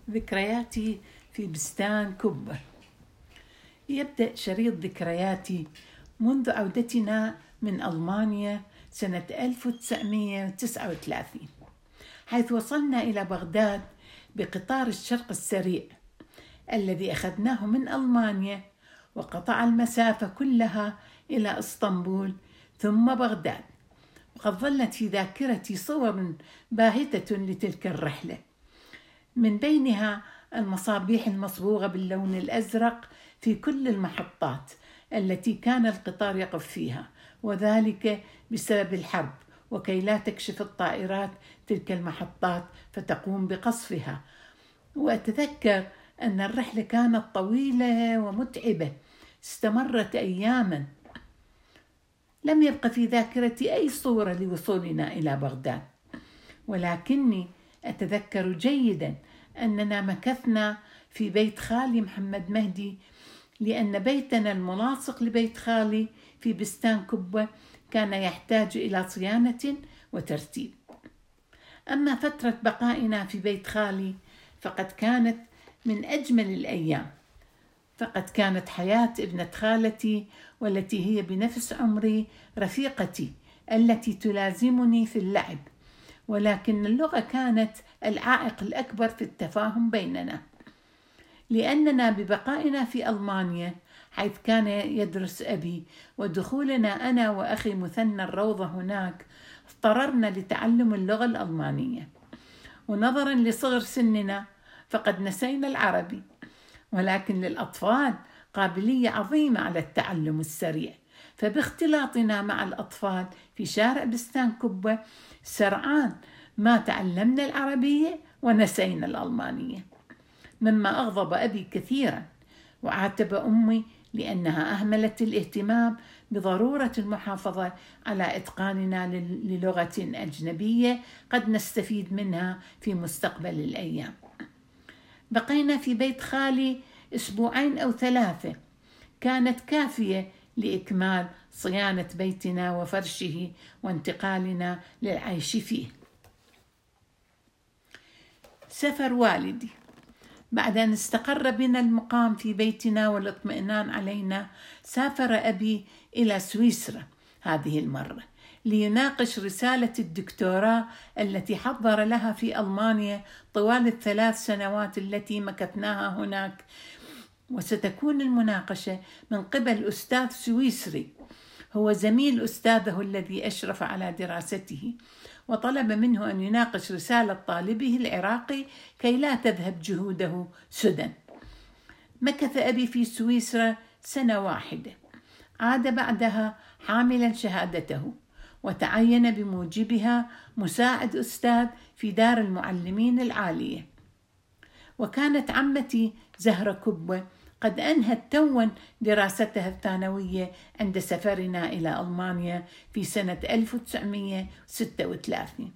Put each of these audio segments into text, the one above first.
ذكرياتي في بستان كبة. يبدأ شريط ذكرياتي منذ عودتنا من ألمانيا سنة 1939، حيث وصلنا إلى بغداد بقطار الشرق السريع الذي أخذناه من ألمانيا، وقطع المسافة كلها إلى إسطنبول ثم بغداد. وقد ظلت في ذاكرتي صور باهتة لتلك الرحلة، من بينها المصابيح المصبوغة باللون الأزرق في كل المحطات التي كان القطار يقف فيها، وذلك بسبب الحرب، وكي لا تكشف الطائرات تلك المحطات فتقوم بقصفها. وأتذكر أن الرحلة كانت طويلة ومتعبة، استمرت أياما. لم يبق في ذاكرتي أي صورة لوصولنا إلى بغداد، ولكني أتذكر جيدا أننا مكثنا في بيت خالي محمد مهدي، لأن بيتنا الملاصق لبيت خالي في بستان كبة كان يحتاج إلى صيانة وترتيب. أما فترة بقائنا في بيت خالي فقد كانت من أجمل الأيام، فقد كانت حياة ابنة خالتي والتي هي بنفس عمري رفيقتي التي تلازمني في اللعب، ولكن اللغة كانت العائق الأكبر في التفاهم بيننا، لأننا ببقائنا في ألمانيا حيث كان يدرس أبي ودخولنا أنا وأخي مثنى الروضة هناك اضطررنا لتعلم اللغة الألمانية. ونظرا لصغر سننا فقد نسينا العربي، ولكن للأطفال قابلية عظيمة على التعلم السريع، فباختلاطنا مع الأطفال في شارع بستان كبة سرعان ما تعلمنا العربية ونسينا الألمانية، مما أغضب أبي كثيرا، وعاتب أمي لأنها أهملت الاهتمام بضرورة المحافظة على إتقاننا للغة أجنبية قد نستفيد منها في مستقبل الأيام. بقينا في بيت خالي 2 أو 3، كانت كافية لإكمال صيانة بيتنا وفرشه وانتقالنا للعيش فيه. سفر والدي. بعد أن استقر بنا المقام في بيتنا والاطمئنان علينا، سافر أبي إلى سويسرا هذه المرة ليناقش رسالة الدكتوراه التي حضر لها في ألمانيا طوال ال3 سنوات التي مكثناها هناك. وستكون المناقشة من قبل أستاذ سويسري هو زميل أستاذه الذي أشرف على دراسته، وطلب منه أن يناقش رسالة طالبه العراقي كي لا تذهب جهوده سدى. مكث أبي في سويسرا 1 سنة، عاد بعدها حاملا شهادته، وتعين بموجبها مساعد أستاذ في دار المعلمين العالية. وكانت عمتي زهرة كبة قد أنهت توا دراستها الثانوية عند سفرنا إلى ألمانيا في سنة 1936،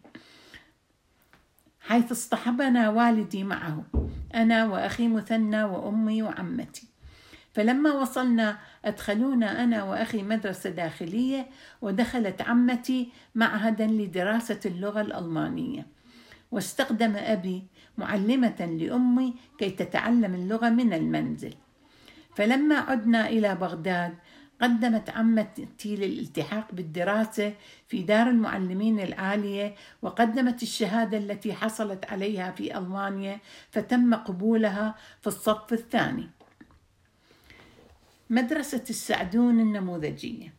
حيث اصطحبنا والدي معه، أنا وأخي مثنى وأمي وعمتي. فلما وصلنا أدخلونا أنا وأخي مدرسة داخلية، ودخلت عمتي معهدا لدراسة اللغة الألمانية، واستخدم أبي معلمة لأمي كي تتعلم اللغة من المنزل. فلما عدنا إلى بغداد قدمت عمتي للالتحاق بالدراسة في دار المعلمين العالية، وقدمت الشهادة التي حصلت عليها في ألمانيا، فتم قبولها في الصف الثاني. مدرسة السعدون النموذجية.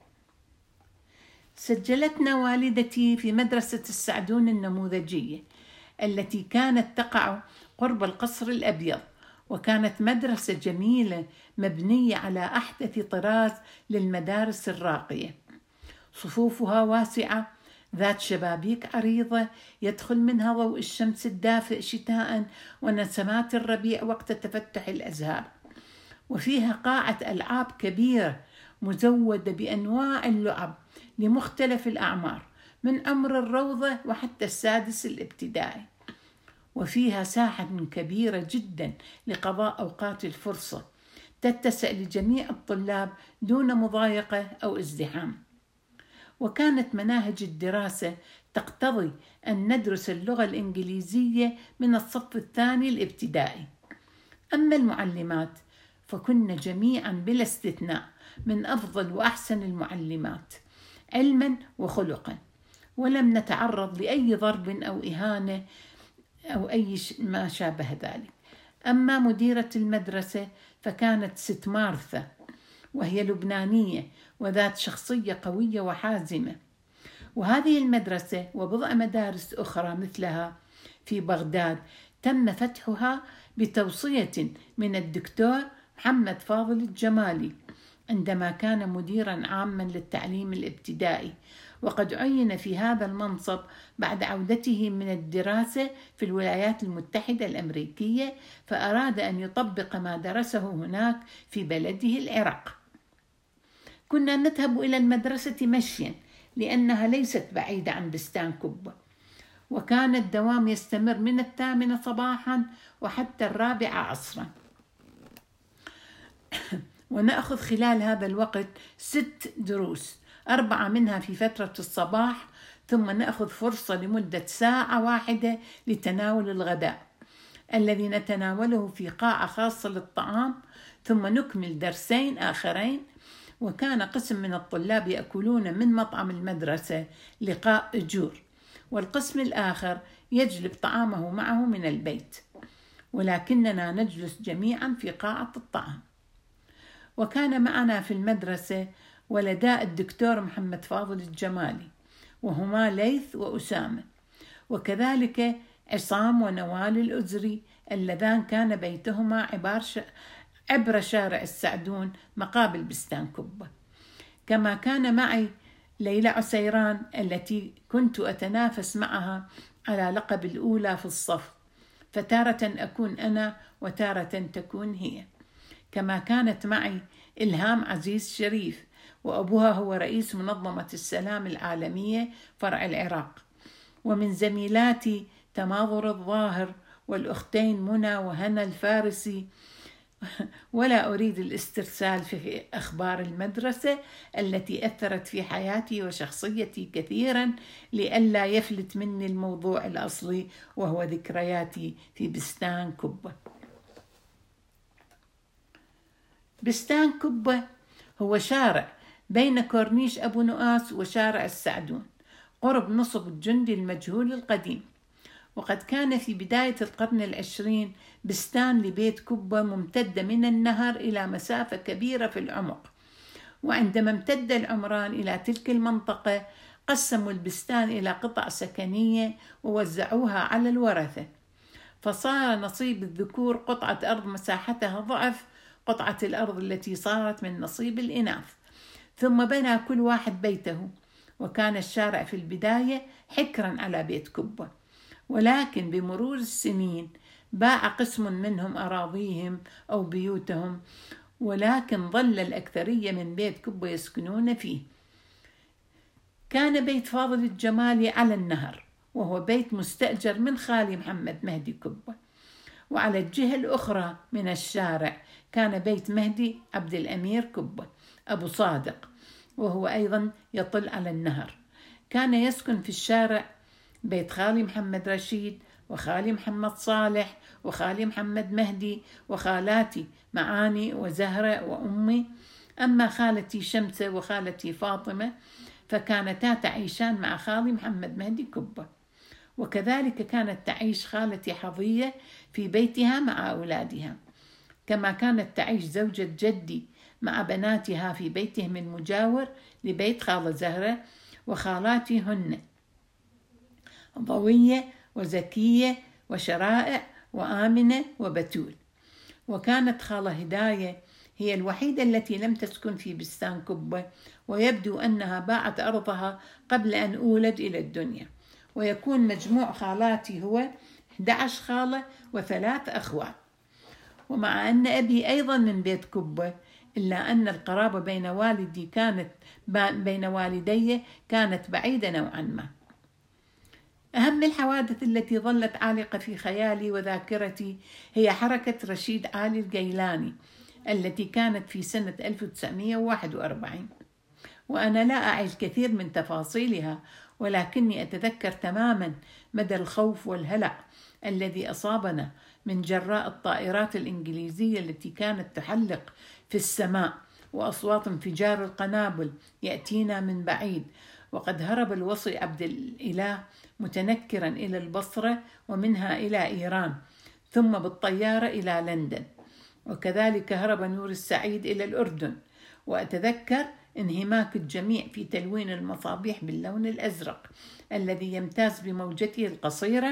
سجلتنا والدتي في مدرسة السعدون النموذجية التي كانت تقع قرب القصر الأبيض، وكانت مدرسة جميلة مبنية على أحدث طراز للمدارس الراقية، صفوفها واسعة ذات شبابيك عريضة يدخل منها ضوء الشمس الدافئ شتاء ونسمات الربيع وقت تفتح الأزهار، وفيها قاعة ألعاب كبيرة مزودة بأنواع اللعب لمختلف الأعمار من عمر الروضة وحتى السادس الابتدائي، وفيها ساحة كبيرة جدا لقضاء أوقات الفرصة تتسع لجميع الطلاب دون مضايقة أو ازدحام. وكانت مناهج الدراسة تقتضي أن ندرس اللغة الإنجليزية من الصف الثاني الابتدائي. أما المعلمات فكن جميعا بلا استثناء من أفضل وأحسن المعلمات علما وخلقا، ولم نتعرض لأي ضرب أو إهانة أو أي ما شابه ذلك. أما مديرة المدرسة فكانت ست مارثا، وهي لبنانية وذات شخصية قوية وحازمة. وهذه المدرسة وبضع مدارس أخرى مثلها في بغداد تم فتحها بتوصية من الدكتور محمد فاضل الجمالي عندما كان مديرا عاما للتعليم الابتدائي، وقد عين في هذا المنصب بعد عودته من الدراسة في الولايات المتحدة الأمريكية، فأراد أن يطبق ما درسه هناك في بلده العراق. كنا نذهب إلى المدرسة مشيا لأنها ليست بعيدة عن بستان كبة، وكان الدوام يستمر من 8 صباحا وحتى 4 عصرا، ونأخذ خلال هذا الوقت 6 دروس، 4 منها في فترة الصباح، ثم نأخذ فرصة لمدة 1 ساعة لتناول الغداء الذي نتناوله في قاعة خاصة للطعام، ثم نكمل درسين آخرين. وكان قسم من الطلاب يأكلون من مطعم المدرسة لقاء أجور، والقسم الآخر يجلب طعامه معه من البيت، ولكننا نجلس جميعا في قاعة الطعام. وكان معنا في المدرسة ولداء الدكتور محمد فاضل الجمالي، وهما ليث وأسامة، وكذلك عصام ونوال الأزري اللذان كان بيتهما عبر شارع السعدون مقابل بستان كبة. كما كان معي ليلى عسيران التي كنت أتنافس معها على لقب الأولى في الصف، فتارة أكون أنا وتارة تكون هي. كما كانت معي إلهام عزيز شريف، وأبوها هو رئيس منظمة السلام العالمية فرع العراق. ومن زميلاتي تماظر الظاهر والأختين منى وهنا الفارسي. ولا أريد الاسترسال في أخبار المدرسة التي أثرت في حياتي وشخصيتي كثيرا لئلا يفلت مني الموضوع الأصلي، وهو ذكرياتي في بستان كبة. بستان كبة هو شارع بين كورنيش أبو نؤاس وشارع السعدون قرب نصب الجندي المجهول القديم. وقد كان في بداية القرن 20 بستان لبيت كبة ممتدة من النهر إلى مسافة كبيرة في العمق، وعندما امتد العمران إلى تلك المنطقة قسموا البستان إلى قطع سكنية ووزعوها على الورثة، فصار نصيب الذكور قطعة أرض مساحتها ضعف قطعة الأرض التي صارت من نصيب الإناث، ثم بنى كل واحد بيته. وكان الشارع في البداية حكرا على بيت كبة، ولكن بمرور السنين باع قسم منهم أراضيهم أو بيوتهم، ولكن ظل الأكثرية من بيت كبة يسكنون فيه. كان بيت فاضل الجمالي على النهر، وهو بيت مستأجر من خالي محمد مهدي كبة. وعلى الجهة الأخرى من الشارع كان بيت مهدي عبد الأمير كبة أبو صادق، وهو أيضا يطل على النهر. كان يسكن في الشارع بيت خالي محمد رشيد وخالي محمد صالح وخالي محمد مهدي وخالاتي معاني وزهرة وأمي. أما خالتي شمسة وخالتي فاطمة فكانتا تعيشان مع خالي محمد مهدي كبة، وكذلك كانت تعيش خالتي حظية في بيتها مع أولادها. كما كانت تعيش زوجة جدي مع بناتها في بيتهم المجاور لبيت خالة زهرة، وخالاتي هن ضوية وزكية وشرائع وآمنة وبتول. وكانت خالة هداية هي الوحيدة التي لم تسكن في بستان كبة، ويبدو أنها باعت أرضها قبل أن أولد إلى الدنيا. ويكون مجموع خالاتي هو 11 خالة و3 أخوات. ومع أن أبي أيضا من بيت كبة، إلا أن القرابة بين والدي كانت بعيدة نوعا ما. أهم الحوادث التي ظلت عالقة في خيالي وذاكرتي هي حركة رشيد علي الجيلاني التي كانت في سنة 1941، وأنا لا أعي الكثير من تفاصيلها، ولكني أتذكر تماما مدى الخوف والهلع الذي أصابنا من جراء الطائرات الإنجليزية التي كانت تحلق في السماء، وأصوات انفجار القنابل يأتينا من بعيد. وقد هرب الوصي عبد الإله متنكرا إلى البصرة ومنها إلى إيران، ثم بالطيارة إلى لندن، وكذلك هرب نور السعيد إلى الأردن. وأتذكر انهماك الجميع في تلوين المصابيح باللون الأزرق الذي يمتاز بموجته القصيرة،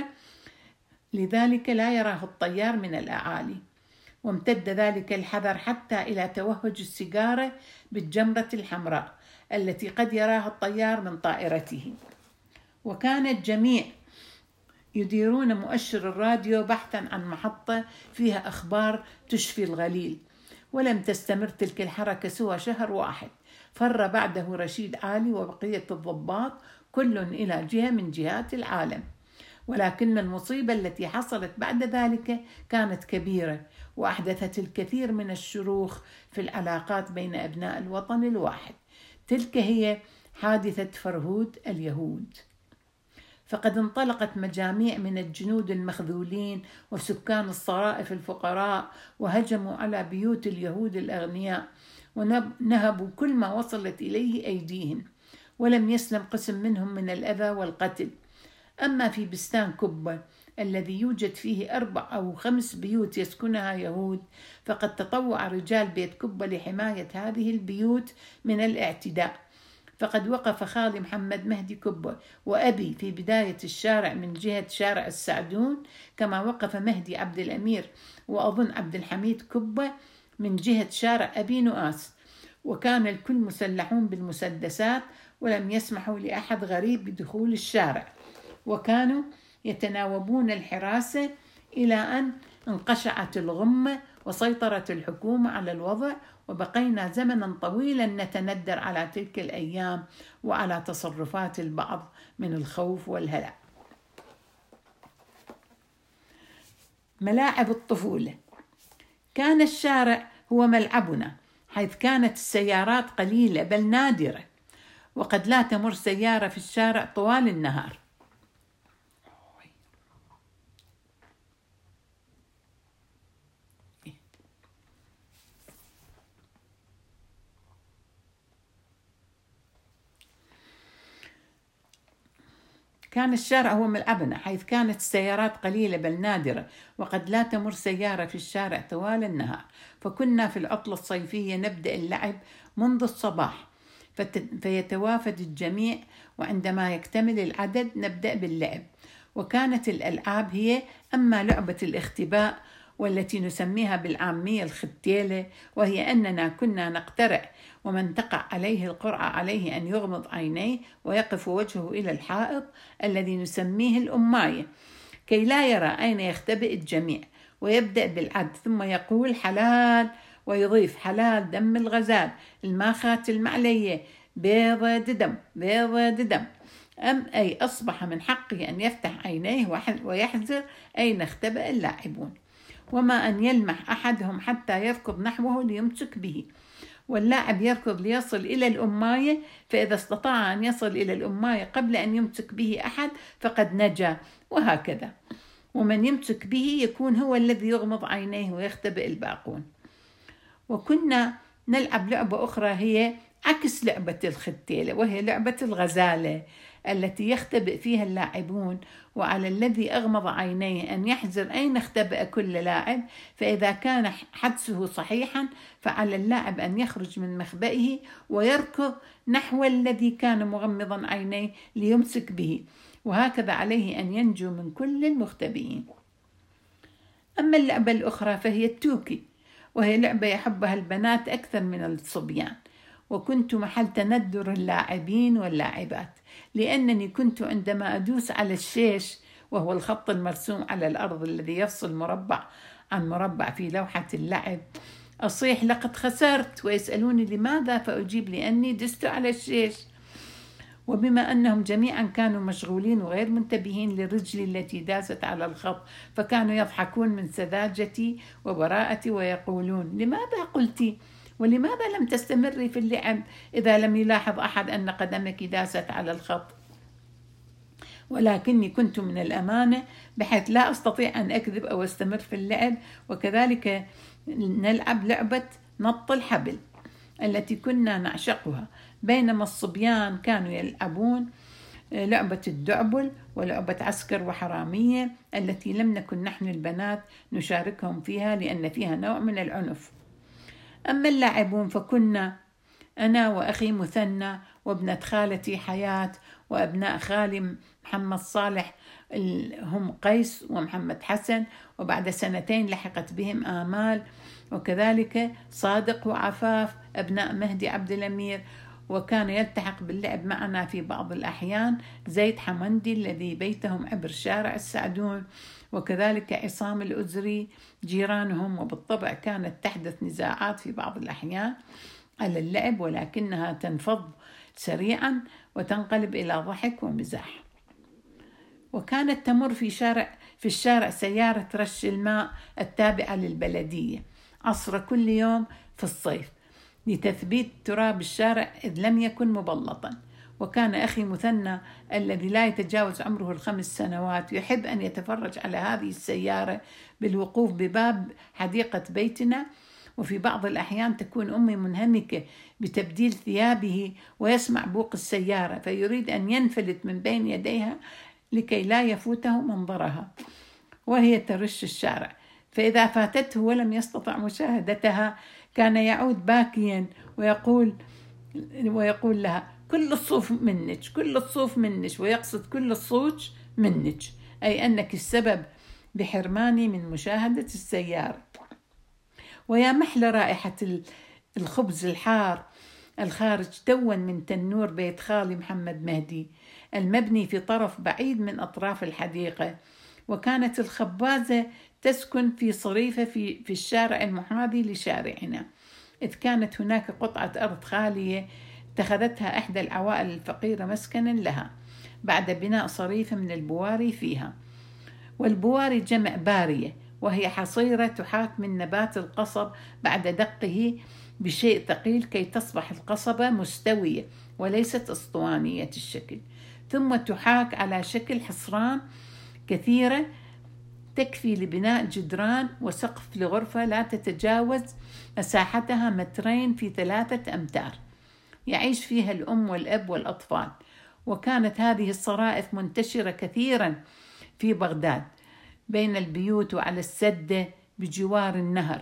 لذلك لا يراه الطيار من الأعالي. وامتد ذلك الحذر حتى إلى توهج السيجارة بالجمرة الحمراء التي قد يراها الطيار من طائرته. وكان الجميع يديرون مؤشر الراديو بحثا عن محطة فيها أخبار تشفي الغليل. ولم تستمر تلك الحركة سوى شهر واحد، فر بعده رشيد علي وبقية الضباط كل إلى جهة من جهات العالم. ولكن المصيبة التي حصلت بعد ذلك كانت كبيرة، وأحدثت الكثير من الشروخ في العلاقات بين أبناء الوطن الواحد. تلك هي حادثة فرهود اليهود. فقد انطلقت مجاميع من الجنود المخذولين وسكان الصرائف الفقراء، وهجموا على بيوت اليهود الأغنياء، ونهبوا كل ما وصلت إليه أيديهم، ولم يسلم قسم منهم من الأذى والقتل. أما في بستان كبة الذي يوجد فيه 4 أو 5 بيوت يسكنها يهود، فقد تطوع رجال بيت كبة لحماية هذه البيوت من الاعتداء. فقد وقف خالي محمد مهدي كبة وأبي في بداية الشارع من جهة شارع السعدون، كما وقف مهدي عبد الأمير وأظن عبد الحميد كبة من جهة شارع أبي نؤاس، وكان الكل مسلحون بالمسدسات، ولم يسمحوا لأحد غريب بدخول الشارع، وكانوا يتناوبون الحراسة إلى أن انقشعت الغمة وسيطرت الحكومة على الوضع. وبقينا زمنا طويلا نتندر على تلك الأيام وعلى تصرفات البعض من الخوف والهلع. ملاعب الطفولة. كان الشارع هو ملعبنا، حيث كانت السيارات قليلة بل نادرة، وقد لا تمر سيارة في الشارع طوال النهار. كان الشارع هو ملعبنا، حيث كانت السيارات قليلة بل نادرة، وقد لا تمر سيارة في الشارع طوال النهار. فكنا في العطلة الصيفية نبدأ اللعب منذ الصباح، فيتوافد الجميع، وعندما يكتمل العدد نبدأ باللعب. وكانت الألعاب هي أما لعبة الاختباء، والتي نسميها بالعامية الختيلة، وهي أننا كنا نقترع، ومن تقع عليه القرعة عليه أن يغمض عينيه ويقف وجهه إلى الحائط الذي نسميه الأماية، كي لا يرى أين يختبئ الجميع، ويبدأ بالعد، ثم يقول حلال، ويضيف حلال دم الغزال، الماخات المعلية، بيضة ددم، بيضة ددم. أي أصبح من حقه أن يفتح عينيه ويحذر أين اختبأ اللاعبون، وما أن يلمح أحدهم حتى يركض نحوه ليمسك به، واللاعب يركض ليصل إلى الأماية، فإذا استطاع أن يصل إلى الأماية قبل أن يمسك به أحد فقد نجا، وهكذا. ومن يمسك به يكون هو الذي يغمض عينيه ويختبئ الباقون. وكنا نلعب لعبة أخرى هي عكس لعبة الختيلة، وهي لعبة الغزالة، التي يختبئ فيها اللاعبون، وعلى الذي أغمض عينيه أن يحذر أين اختبأ كل لاعب، فإذا كان حدسه صحيحا فعلى اللاعب أن يخرج من مخبئه ويركض نحو الذي كان مغمضا عينيه ليمسك به، وهكذا عليه أن ينجو من كل المختبئين. أما اللعبة الأخرى فهي التوكي، وهي لعبة يحبها البنات أكثر من الصبيان، وكنت محل تندر اللاعبين واللاعبات، لأنني كنت عندما أدوس على الشيش، وهو الخط المرسوم على الأرض الذي يفصل مربع عن مربع في لوحة اللعب، أصيح لقد خسرت، ويسألوني لماذا، فأجيب لأني دست على الشيش. وبما أنهم جميعا كانوا مشغولين وغير منتبهين لرجلي التي داست على الخط، فكانوا يضحكون من سذاجتي وبراءتي ويقولون لماذا قلتِ؟ ولماذا لم تستمري في اللعب إذا لم يلاحظ أحد أن قدمك داست على الخط؟ ولكني كنت من الأمانة بحيث لا أستطيع أن أكذب أو أستمر في اللعب. وكذلك نلعب لعبة نط الحبل التي كنا نعشقها، بينما الصبيان كانوا يلعبون لعبة الدعبل ولعبة عسكر وحرامية التي لم نكن نحن البنات نشاركهم فيها لأن فيها نوع من العنف. أما اللاعبون فكنا أنا وأخي مثنى وابنة خالتي حياة وأبناء خالي محمد صالح هم قيس ومحمد حسن، وبعد 2 لحقت بهم آمال، وكذلك صادق وعفاف أبناء مهدي عبد الأمير. وكان يلتحق باللعب معنا في بعض الأحيان زيد حمندي الذي بيتهم عبر شارع السعدون، وكذلك عصام الأزري جيرانهم. وبالطبع كانت تحدث نزاعات في بعض الأحيان على اللعب، ولكنها تنفض سريعا وتنقلب إلى ضحك ومزاح. وكانت تمر في الشارع سيارة رش الماء التابعة للبلدية عصر كل يوم في الصيف لتثبيت تراب الشارع إذ لم يكن مبلطا. وكان أخي مثنى الذي لا يتجاوز عمره 5 سنوات يحب أن يتفرج على هذه السيارة بالوقوف بباب حديقة بيتنا، وفي بعض الأحيان تكون أمي منهمكة بتبديل ثيابه ويسمع بوق السيارة فيريد أن ينفلت من بين يديها لكي لا يفوته منظرها وهي ترش الشارع، فإذا فاتته ولم يستطع مشاهدتها كان يعود باكيا ويقول لها كل الصوف منك، كل الصوف منك، ويقصد كل الصوت منك، أي أنك السبب بحرماني من مشاهدة السيارة. ويا محلى رائحة الخبز الحار الخارج توا من تنور بيت خالي محمد مهدي المبني في طرف بعيد من أطراف الحديقة. وكانت الخبازة تسكن في صريفة في الشارع المحاذي لشارعنا، إذ كانت هناك قطعة أرض خالية اتخذتها إحدى العوائل الفقيرة مسكنا لها بعد بناء صريفة من البواري فيها. والبواري جمع بارية، وهي حصيرة تحاك من نبات القصب بعد دقه بشيء ثقيل كي تصبح القصبة مستوية وليست اسطوانية الشكل، ثم تحاك على شكل حصران كثيرة تكفي لبناء جدران وسقف لغرفة لا تتجاوز مساحتها 2 في 3 أمتار يعيش فيها الأم والأب والأطفال. وكانت هذه الصرائف منتشرة كثيرا في بغداد بين البيوت وعلى السدة بجوار النهر،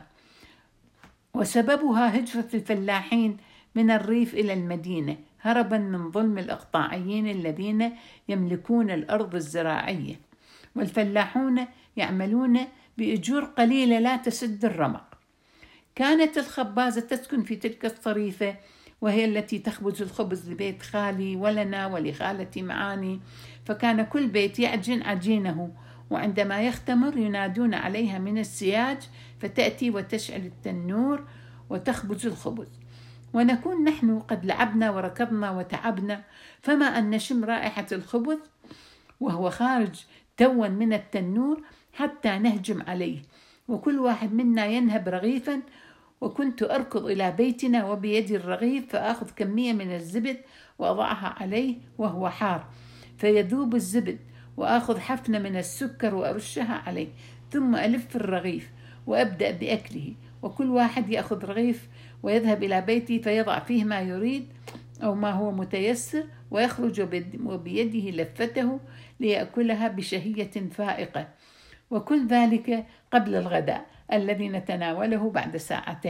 وسببها هجرة الفلاحين من الريف إلى المدينة هربا من ظلم الإقطاعيين الذين يملكون الأرض الزراعية، والفلاحون يعملون بأجور قليلة لا تسد الرمق. كانت الخبازة تسكن في تلك الصريفة، وهي التي تخبز الخبز لبيت خالي ولنا ولخالتي معاني، فكان كل بيت يعجن عجينه، وعندما يختمر ينادون عليها من السياج فتأتي وتشعل التنور وتخبز الخبز. ونكون نحن قد لعبنا وركضنا وتعبنا، فما أن نشم رائحة الخبز وهو خارج توا من التنور حتى نهجم عليه، وكل واحد منا ينهب رغيفا. وكنت أركض إلى بيتنا وبيدي الرغيف فأخذ كمية من الزبد وأضعها عليه وهو حار فيذوب الزبد، وأخذ حفنة من السكر وأرشها عليه، ثم ألف الرغيف وأبدأ بأكله، وكل واحد يأخذ رغيف ويذهب إلى بيتي فيضع فيه ما يريد أو ما هو متيسر ويخرج وبيده لفته ليأكلها بشهية فائقة، وكل ذلك قبل الغداء الذي نتناوله بعد 2 ساعات.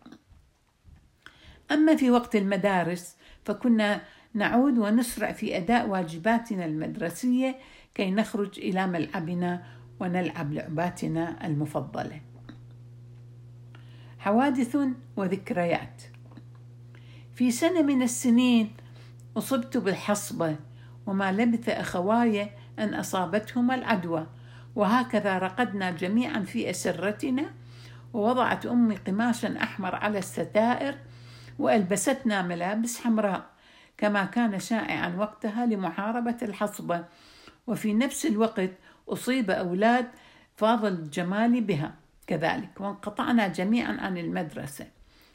أما في وقت المدارس فكنا نعود ونسرع في أداء واجباتنا المدرسية كي نخرج إلى ملعبنا ونلعب لعباتنا المفضلة. حوادث وذكريات. في سنة من السنين أصبت بالحصبة، وما لبث أخواي أن أصابتهما العدوى، وهكذا رقدنا جميعا في أسرتنا، ووضعت أمي قماشا أحمر على الستائر وألبستنا ملابس حمراء كما كان شائعا وقتها لمحاربة الحصبة. وفي نفس الوقت أصيب أولاد فاضل الجمالي بها كذلك، وانقطعنا جميعا عن المدرسة.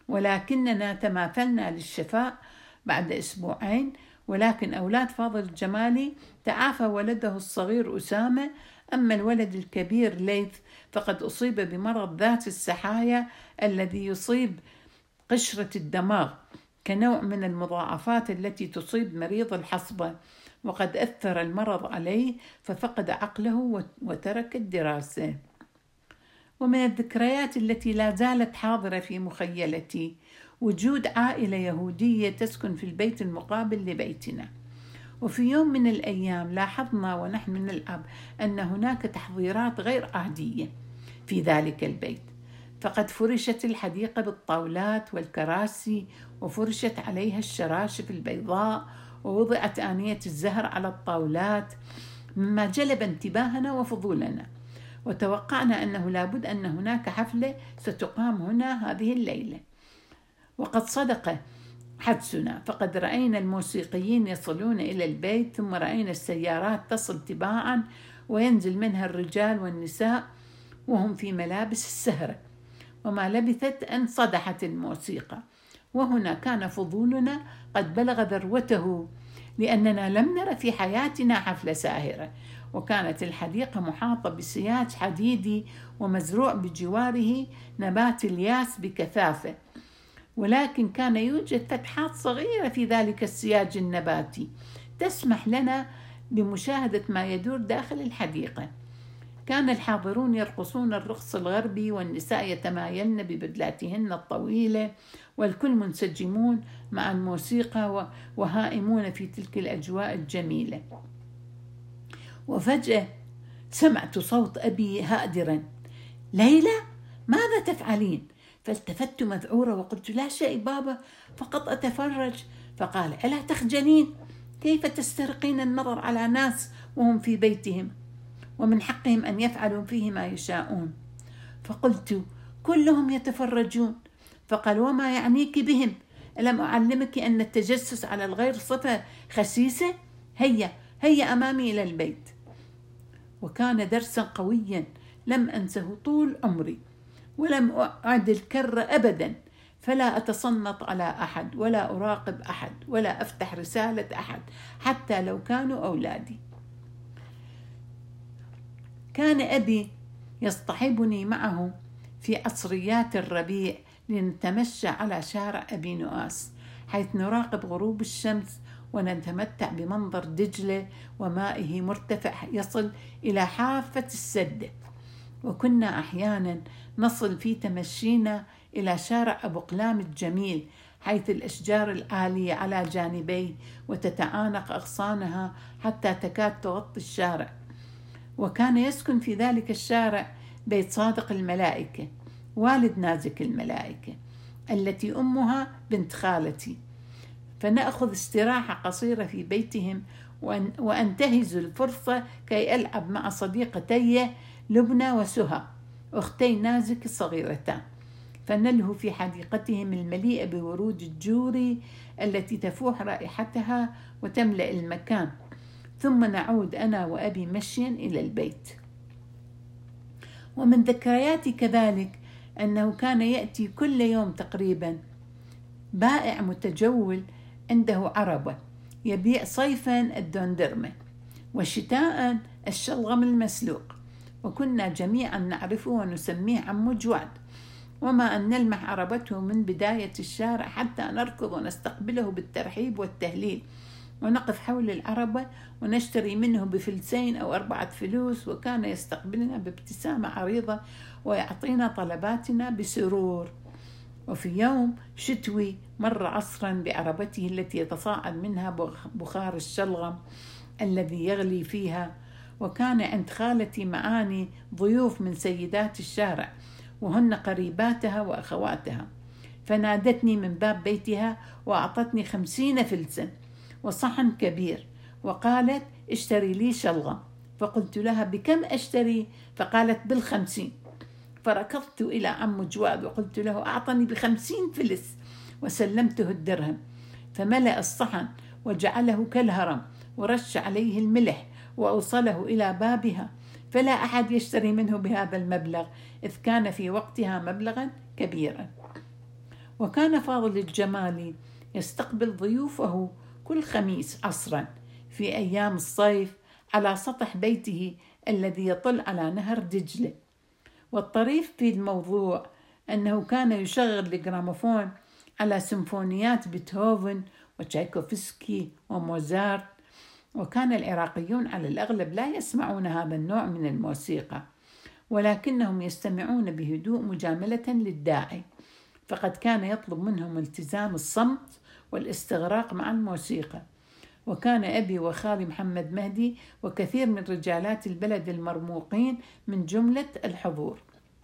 ولكننا تماثلنا للشفاء بعد أسبوعين. ولكن أولاد فاضل الجمالي تعافى ولده الصغير أسامة، أما الولد الكبير ليث فقد أصيب بمرض ذات السحايا الذي يصيب قشرة الدماغ كنوع من المضاعفات التي تصيب مريض الحصبة، وقد أثر المرض عليه ففقد عقله وترك الدراسة. ومن الذكريات التي لا زالت حاضرة في مخيلتي وجود عائلة يهودية تسكن في البيت المقابل لبيتنا. وفي يوم من الأيام لاحظنا ونحن نلعب أن هناك تحضيرات غير عادية في ذلك البيت، فقد فرشت الحديقة بالطاولات والكراسي، وفرشت عليها الشراشف البيضاء، ووضعت آنية الزهر على الطاولات، مما جلب انتباهنا وفضولنا، وتوقعنا أنه لابد أن هناك حفلة ستقام هنا هذه الليلة. وقد صدق حدسنا، فقد رأينا الموسيقيين يصلون إلى البيت، ثم رأينا السيارات تصل تباعا وينزل منها الرجال والنساء وهم في ملابس السهرة. وما لبثت أن صدحت الموسيقى، وهنا كان فضولنا قد بلغ ذروته، لأننا لم نر في حياتنا حفلة ساهرة، وكانت الحديقة محاطة بسياج حديدي ومزروع بجواره نبات الياس بكثافة، ولكن كان يوجد فتحات صغيرة في ذلك السياج النباتي تسمح لنا بمشاهدة ما يدور داخل الحديقة. كان الحاضرون يرقصون الرقص الغربي، والنساء يتمايلن ببدلاتهن الطويلة، والكل منسجمون مع الموسيقى وهائمون في تلك الأجواء الجميلة. وفجأة سمعت صوت أبي هادرا: ليلى، ماذا تفعلين؟ فالتفت مذعورة وقلت: لا شيء بابا، فقط أتفرج. فقال: ألا تخجلين؟ كيف تسترقين النظر على ناس وهم في بيتهم، ومن حقهم أن يفعلوا فيه ما يشاءون؟ فقلت: كلهم يتفرجون. فقال: وما يعنيك بهم؟ ألم أعلمك أن التجسس على الغير صفة خسيسة؟ هيا أمامي إلى البيت. وكان درسا قويا لم أنسه طول عمري، ولم أعد الكرة أبدا، فلا أتصنت على أحد، ولا أراقب أحد، ولا أفتح رسالة أحد حتى لو كانوا أولادي. كان أبي يصطحبني معه في عصريات الربيع لنتمشى على شارع أبي نؤاس، حيث نراقب غروب الشمس ونتمتع بمنظر دجلة ومائه مرتفع يصل إلى حافة السد. وكنا أحيانا نصل في تمشينا إلى شارع أبو قلام الجميل، حيث الأشجار العالية على جانبيه وتتعانق أغصانها حتى تكاد تغطي الشارع. وكان يسكن في ذلك الشارع بيت صادق الملائكة، والد نازك الملائكة، التي أمها بنت خالتي، فنأخذ استراحة قصيرة في بيتهم، وأنتهز الفرصة كي ألعب مع صديقتي لبنى وسهى، أختي نازك الصغيرتان، فنلهو في حديقتهم المليئة بورود الجوري التي تفوح رائحتها وتملأ المكان، ثم نعود أنا وأبي مشيا إلى البيت. ومن ذكرياتي كذلك أنه كان يأتي كل يوم تقريبا بائع متجول عنده عربة يبيع صيفا الدندرمة وشتاء الشلغم المسلوق، وكنا جميعا نعرفه ونسميه عمو جواد، وما أن نلمح عربته من بداية الشارع حتى نركض ونستقبله بالترحيب والتهليل، ونقف حول العربة ونشتري منه بفلسين أو 4 فلوس، وكان يستقبلنا بابتسامة عريضة ويعطينا طلباتنا بسرور. وفي يوم شتوي مر عصرا بعربته التي يتصاعد منها بخار الشلغم الذي يغلي فيها، وكان عند خالتي معاني ضيوف من سيدات الشارع وهن قريباتها وأخواتها، فنادتني من باب بيتها وأعطتني 50 فلسا وصحن كبير، وقالت: اشتري لي شلغم. فقلت لها: بكم أشتري؟ فقالت: بال50. فركضت إلى عم جواد وقلت له: أعطني ب50 فلس، وسلمته الدرهم، فملأ الصحن وجعله كالهرم ورش عليه الملح وأوصله إلى بابها، فلا أحد يشتري منه بهذا المبلغ، إذ كان في وقتها مبلغا كبيرا. وكان فاضل الجمالي يستقبل ضيوفه كل خميس عصرا في أيام الصيف على سطح بيته الذي يطل على نهر دجلة. والطريف في الموضوع أنه كان يشغل الجراموفون على سيمفونيات بيتهوفن وتشايكوفسكي وموزارت، وكان العراقيون على الأغلب لا يسمعون هذا النوع من الموسيقى، ولكنهم يستمعون بهدوء مجاملة للداعي، فقد كان يطلب منهم التزام الصمت والاستغراق مع الموسيقى. وكان أبي وخالي محمد مهدي وكثير من رجالات البلد المرموقين من جملة الحضور.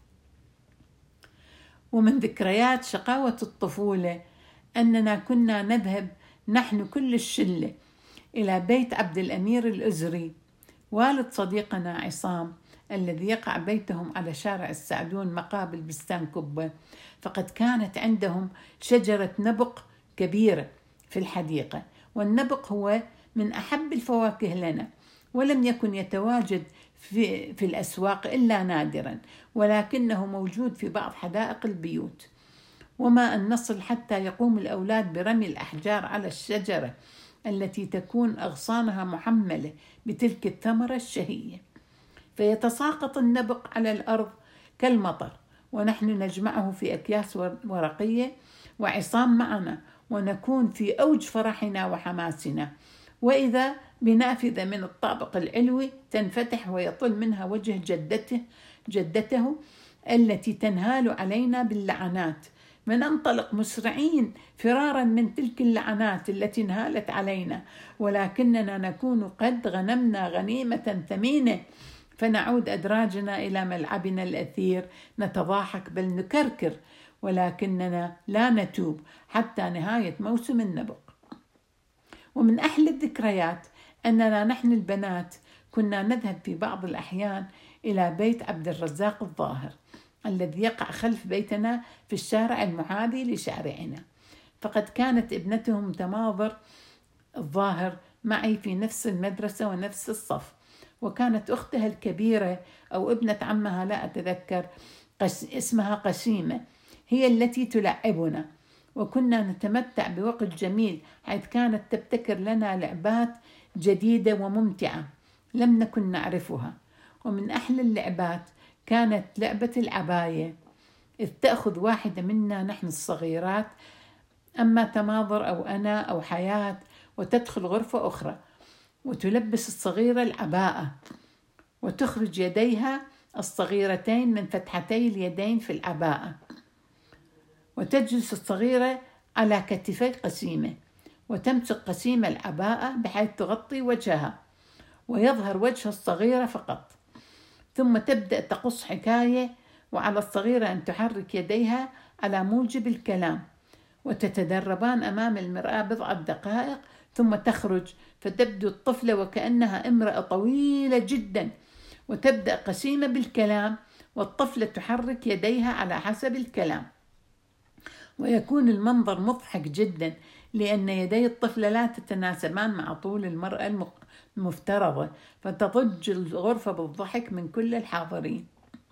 ومن ذكريات شقاوة الطفولة أننا كنا نذهب نحن كل الشلة إلى بيت عبد الأمير الأزري والد صديقنا عصام الذي يقع بيتهم على شارع السعدون مقابل بستان كبة، فقد كانت عندهم شجرة نبق كبيرة في الحديقة، والنبق هو من أحب الفواكه لنا، ولم يكن يتواجد في الأسواق إلا نادرا، ولكنه موجود في بعض حدائق البيوت. وما أن نصل حتى يقوم الأولاد برمي الأحجار على الشجرة التي تكون أغصانها محملة بتلك الثمرة الشهية، فيتساقط النبق على الأرض كالمطر، ونحن نجمعه في أكياس ورقية وعصام معنا، ونكون في أوج فرحنا وحماسنا، وإذا بنافذة من الطابق العلوي تنفتح ويطل منها وجه جدته التي تنهال علينا باللعنات، فننطلق مسرعين فرارا من تلك اللعنات التي انهالت علينا، ولكننا نكون قد غنمنا غنيمة ثمينة، فنعود أدراجنا إلى ملعبنا الأثير نتضاحك بل نكركر، ولكننا لا نتوب حتى نهاية موسم النبق. ومن أحلى الذكريات أننا نحن البنات كنا نذهب في بعض الأحيان إلى بيت عبد الرزاق الظاهر الذي يقع خلف بيتنا في الشارع المحاذي لشارعنا، فقد كانت ابنتهم تماضر الظاهر معي في نفس المدرسة ونفس الصف، وكانت أختها الكبيرة أو ابنة عمها لا أتذكر اسمها قسيمة هي التي تلعبنا، وكنا نتمتع بوقت جميل حيث كانت تبتكر لنا لعبات جديدة وممتعة لم نكن نعرفها. ومن أحلى اللعبات كانت لعبة العباية، إذ تأخذ واحدة منا نحن الصغيرات، أما تماضر أو أنا أو حياة، وتدخل غرفة أخرى وتلبس الصغيرة العباءة، وتخرج يديها الصغيرتين من فتحتي اليدين في العباءة، وتجلس الصغيرة على كتفي قسيمة، وتمسك قسيمة العباءة بحيث تغطي وجهها ويظهر وجه الصغيرة فقط، ثم تبدأ تقص حكاية، وعلى الصغيرة أن تحرك يديها على موجب الكلام، وتتدربان أمام المرآة بضعة دقائق، ثم تخرج فتبدو الطفلة وكأنها امرأة طويلة جدا، وتبدأ قسيمة بالكلام، والطفلة تحرك يديها على حسب الكلام، ويكون المنظر مضحك جدا لأن يدي الطفلة لا تتناسبان مع طول المرأة المفترضة، فتضج الغرفة بالضحك من كل الحاضرين.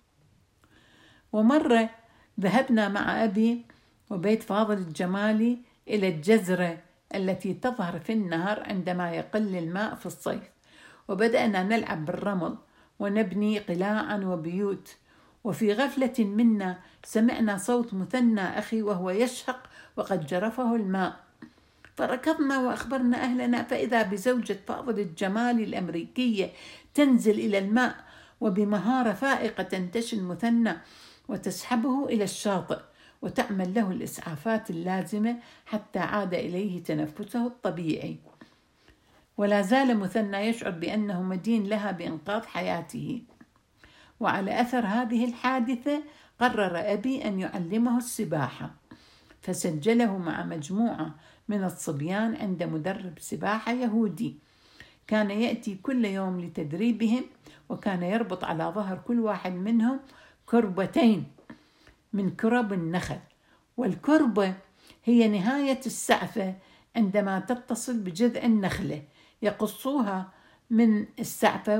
ومرة ذهبنا مع أبي وبيت فاضل الجمالي إلى الجزرة التي تظهر في النهر عندما يقل الماء في الصيف، وبدأنا نلعب بالرمل ونبني قلاعا وبيوت، وفي غفلة منا سمعنا صوت مثنى أخي وهو يشهق وقد جرفه الماء، فركضنا وأخبرنا أهلنا، فإذا بزوجة فاضل الجمالي الأمريكية تنزل إلى الماء وبمهارة فائقة تنتشل المثنى وتسحبه إلى الشاطئ وتعمل له الإسعافات اللازمة حتى عاد إليه تنفسه الطبيعي. ولا زال مثنى يشعر بأنه مدين لها بإنقاذ حياته. وعلى أثر هذه الحادثة قرر أبي أن يعلمه السباحة، فسجله مع مجموعة من الصبيان عند مدرب سباحة يهودي كان يأتي كل يوم لتدريبهم، وكان يربط على ظهر كل واحد منهم كربتين من كرب النخل، والكربة هي نهاية السعفة عندما تتصل بجذع النخلة، يقصوها من السعفة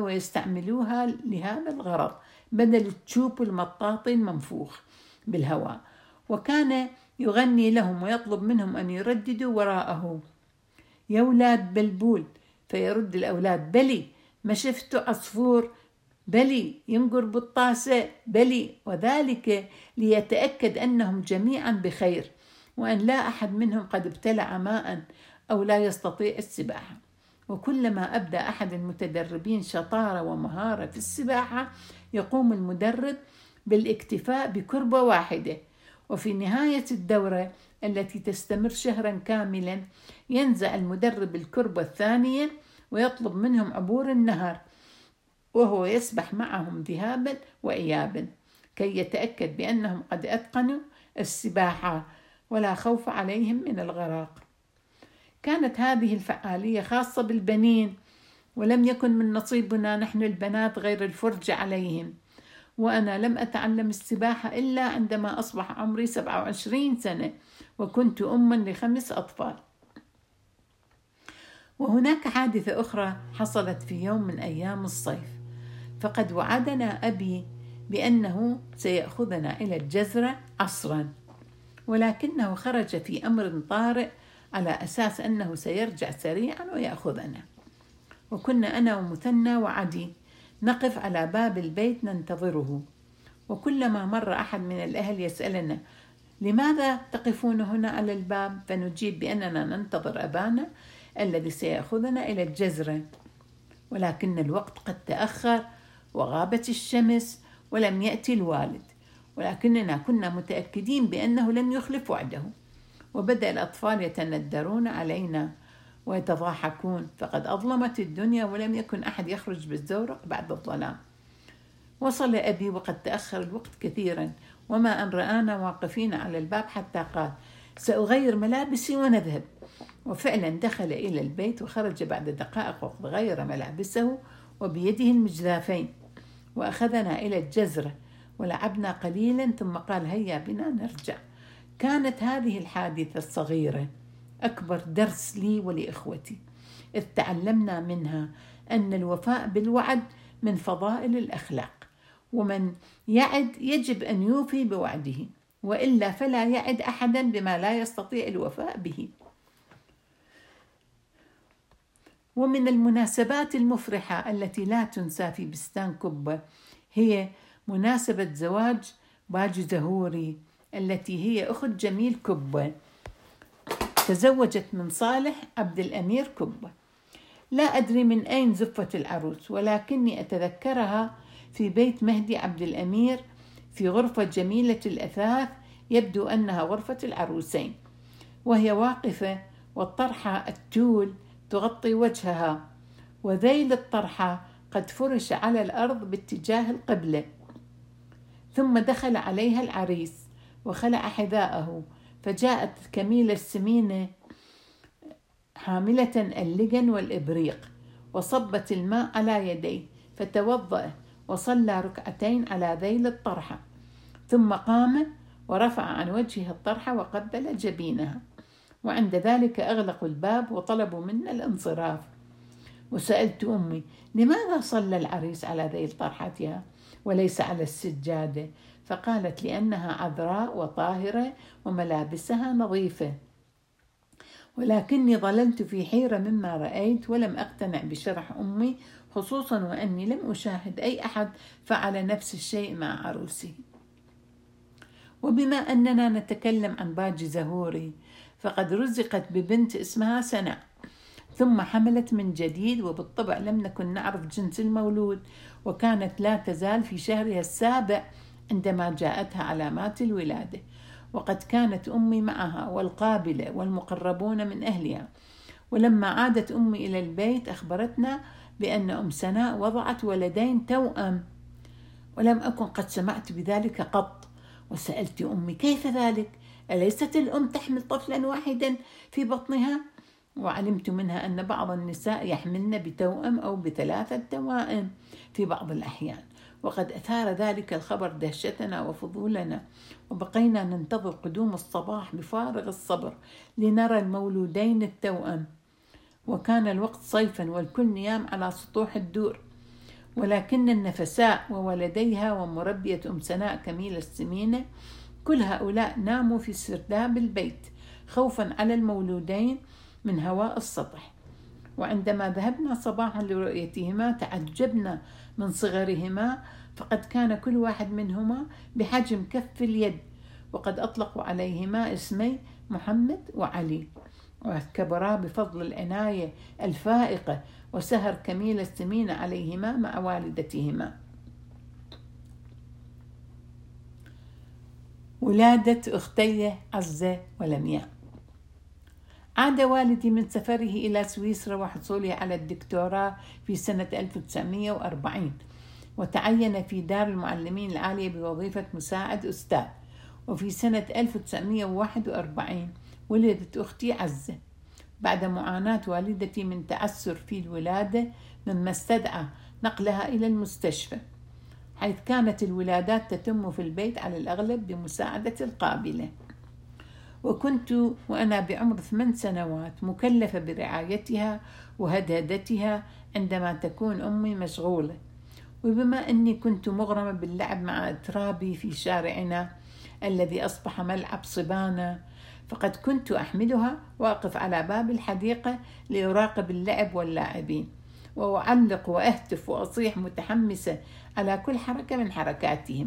ويستعملوها لهذا الغرض بدل التشوب المطاطي المنفوخ بالهواء. وكان يغني لهم ويطلب منهم أن يرددوا وراءه: يا أولاد بلبول، فيرد الأولاد: بلي. ما شفتوا عصفور؟ بلي. ينقر بالطاسة؟ بلي. وذلك ليتأكد أنهم جميعا بخير، وأن لا أحد منهم قد ابتلع ماء أو لا يستطيع السباحة. وكلما أبدى أحد المتدربين شطارة ومهارة في السباحة يقوم المدرب بالاكتفاء بكربة واحدة، وفي نهاية الدورة التي تستمر شهرا كاملا ينزع المدرب الكربة الثانية ويطلب منهم عبور النهر، وهو يسبح معهم ذهابا وإيابا كي يتأكد بأنهم قد أتقنوا السباحة ولا خوف عليهم من الغرق. كانت هذه الفعالية خاصة بالبنين، ولم يكن من نصيبنا نحن البنات غير الفرجة عليهم. وأنا لم أتعلم السباحة إلا عندما أصبح عمري 27 سنة، وكنت أما ل5 أطفال. وهناك حادثة أخرى حصلت في يوم من أيام الصيف، فقد وعدنا أبي بأنه سيأخذنا إلى الجزرة عصرا، ولكنه خرج في أمر طارئ على أساس أنه سيرجع سريعا ويأخذنا. وكنا أنا ومثنى وعدي نقف على باب البيت ننتظره، وكلما مر أحد من الأهل يسألنا: لماذا تقفون هنا على الباب؟ فنجيب بأننا ننتظر أبانا الذي سيأخذنا إلى الجزرة. ولكن الوقت قد تأخر وغابت الشمس ولم يأتي الوالد، ولكننا كنا متأكدين بأنه لن يخلف وعده. وبدأ الأطفال يتندرون علينا ويتضاحكون، فقد أظلمت الدنيا ولم يكن أحد يخرج بالزورق بعد الظلام. وصل أبي وقد تأخر الوقت كثيرا، وما أن رآنا واقفين على الباب حتى قال: سأغير ملابسي ونذهب. وفعلا دخل إلى البيت وخرج بعد دقائق وقد غير ملابسه وبيده المجذافين، وأخذنا إلى الجزرة ولعبنا قليلا ثم قال: هيا بنا نرجع. كانت هذه الحادثة الصغيرة أكبر درس لي ولإخوتي، إذ تعلمنا منها أن الوفاء بالوعد من فضائل الأخلاق، ومن يعد يجب أن يوفي بوعده، وإلا فلا يعد أحدا بما لا يستطيع الوفاء به. ومن المناسبات المفرحة التي لا تنسى في بستان كبة هي مناسبة زواج باجي زهوري التي هي أخت جميل كبة. تزوجت من صالح عبد الأمير كبة. لا أدري من أين زفت العروس، ولكني أتذكرها في بيت مهدي عبد الأمير في غرفة جميلة الأثاث، يبدو أنها غرفة العروسين، وهي واقفة والطرحة التول تغطي وجهها، وذيل الطرحة قد فرش على الأرض باتجاه القبلة. ثم دخل عليها العريس وخلع حذاءه، فجاءت كميلة السمينة حاملة اللجن والإبريق، وصبت الماء على يديه فتوضأ وصلى ركعتين على ذيل الطرحة، ثم قام ورفع عن وجهه الطرحة وقبل جبينها. وعند ذلك أغلقوا الباب وطلبوا منا الانصراف. وسألت أمي: لماذا صلى العريس على ذيل طرحتها وليس على السجادة؟ فقالت: لأنها عذراء وطاهرة وملابسها نظيفة. ولكني ظللت في حيرة مما رأيت ولم أقتنع بشرح أمي، خصوصا وأني لم أشاهد أي أحد فعل نفس الشيء مع عروسه. وبما أننا نتكلم عن باجي زهوري، فقد رزقت ببنت اسمها سناء، ثم حملت من جديد، وبالطبع لم نكن نعرف جنس المولود، وكانت لا تزال في شهرها السابع عندما جاءتها علامات الولادة. وقد كانت أمي معها والقابلة والمقربون من أهلها. ولما عادت أمي إلى البيت أخبرتنا بأن أم سناء وضعت ولدين توأم، ولم أكن قد سمعت بذلك قط. وسألت أمي: كيف ذلك؟ أليست الأم تحمل طفلا واحدا في بطنها؟ وعلمت منها أن بعض النساء يحملن بتوأم أو ب3 توائم في بعض الأحيان. وقد أثار ذلك الخبر دهشتنا وفضولنا، وبقينا ننتظر قدوم الصباح بفارغ الصبر لنرى المولودين التوأم. وكان الوقت صيفا والكل نيام على سطوح الدور، ولكن النفساء وولديها ومربية أم سناء كميل السمينة كل هؤلاء ناموا في سرداب البيت خوفا على المولودين من هواء السطح. وعندما ذهبنا صباحا لرؤيتهما تعجبنا من صغرهما، فقد كان كل واحد منهما بحجم كف اليد، وقد أطلقوا عليهما اسمي محمد وعلي، وكبرا بفضل العناية الفائقة وسهر كميل السمين عليهما مع والدتهما. ولادة أختي عزة ولمياء. عاد والدي من سفره إلى سويسرا وحصوله على الدكتوراه في سنة 1940، وتعين في دار المعلمين العالية بوظيفة مساعد أستاذ. وفي سنة 1941 ولدت أختي عزة بعد معاناة والدتي من تعسر في الولادة، مما استدعى نقلها إلى المستشفى، حيث كانت الولادات تتم في البيت على الأغلب بمساعدة القابلة. وكنت وأنا بعمر 8 سنوات مكلفة برعايتها وهدادتها عندما تكون أمي مشغولة. وبما أني كنت مغرمة باللعب مع أترابي في شارعنا الذي أصبح ملعب صبانة، فقد كنت أحملها وأقف على باب الحديقة لأراقب اللعب واللاعبين، وأعلق وأهتف وأصيح متحمسة على كل حركة من حركاتهم.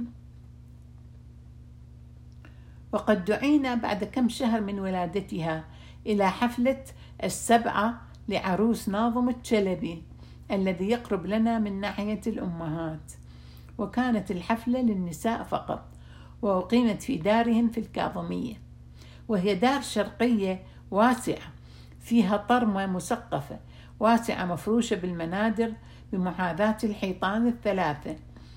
وقد دعينا بعد كم شهر من ولادتها إلى حفلة 7 لعروس ناظم الشلبي الذي يقرب لنا من ناحية الأمهات، وكانت الحفلة للنساء فقط، وأقيمت في دارهم في الكاظمية، وهي دار شرقية واسعة فيها طرمة مسقفة واسعة مفروشة بالمنادر بمحاذاة الحيطان الثلاثة،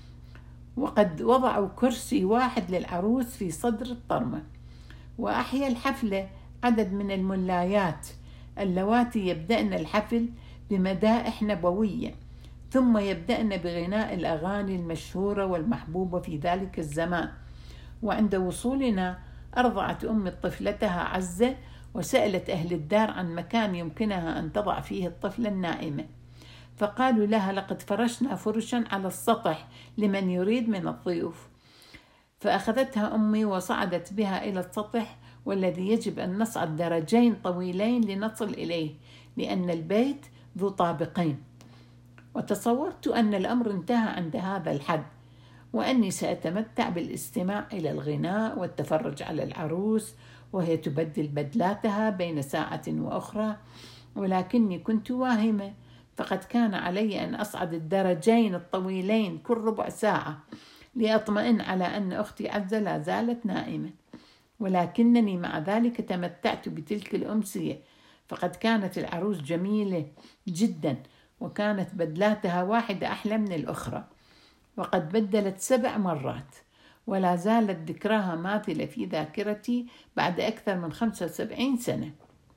وقد وضعوا كرسي واحد للعروس في صدر الطرمة. وأحيا الحفلة عدد من الملايات اللواتي يبدأن الحفل بمدائح نبوية، ثم يبدأن بغناء الأغاني المشهورة والمحبوبة في ذلك الزمان. وعند وصولنا أرضعت أمي طفلتها عزة، وسألت أهل الدار عن مكان يمكنها أن تضع فيه الطفلة النائمة، فقالوا لها لقد فرشنا فرشا على السطح لمن يريد من الضيوف. فأخذتها أمي وصعدت بها إلى السطح، والذي يجب أن نصعد درجين طويلين لنصل إليه لأن البيت ذو طابقين. وتصورت أن الأمر انتهى عند هذا الحد، وأني سأتمتع بالاستماع إلى الغناء والتفرج على العروس وهي تبدل بدلاتها بين ساعة وأخرى، ولكني كنت واهمة، فقد كان علي أن أصعد الدرجين الطويلين كل ربع ساعة لأطمئن على أن أختي عزة لا زالت نائمة. ولكنني مع ذلك تمتعت بتلك الأمسية، فقد كانت العروس جميلة جدا، وكانت بدلاتها واحدة أحلى من الأخرى، وقد بدلت 7 مرات، ولا زالت ذكراها ماثلة في ذاكرتي بعد أكثر من 75 سنة.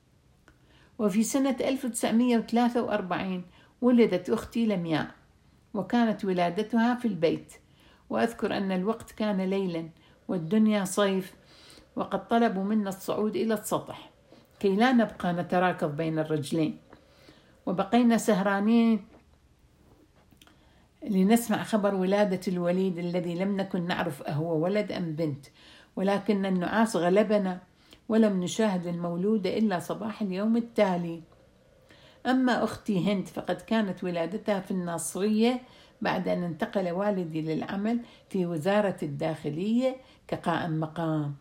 وفي سنة 1943 ولدت أختي لمياء، وكانت ولادتها في البيت. وأذكر أن الوقت كان ليلا والدنيا صيف، وقد طلبوا منا الصعود إلى السطح كي لا نبقى نتراكض بين الرجلين، وبقينا سهرانين لنسمع خبر ولادة الوليد الذي لم نكن نعرف أهو ولد أم بنت، ولكن النعاس غلبنا ولم نشاهد المولودة إلا صباح اليوم التالي. أما أختي هند فقد كانت ولادتها في الناصرية بعد أن انتقل والدي للعمل في وزارة الداخلية كقائم مقام.